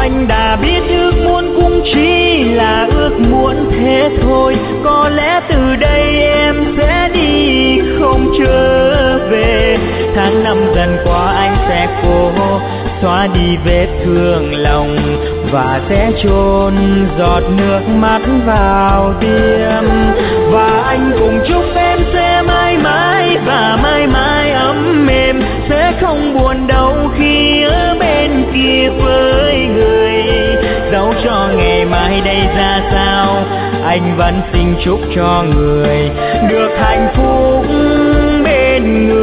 anh đã biết ước muốn cũng chỉ là ước muốn thế thôi. Có lẽ từ đây em sẽ đi không trở về. Tháng năm dần qua anh sẽ cố xóa đi vết thương lòng và sẽ chôn giọt nước mắt vào tim. Và anh cùng chúc em sẽ mãi mãi và mãi mãi ấm êm, sẽ không buồn đau khi ở bên kia với người. Dẫu cho ngày mai đây ra sao, anh vẫn xin chúc cho người được hạnh phúc bên người.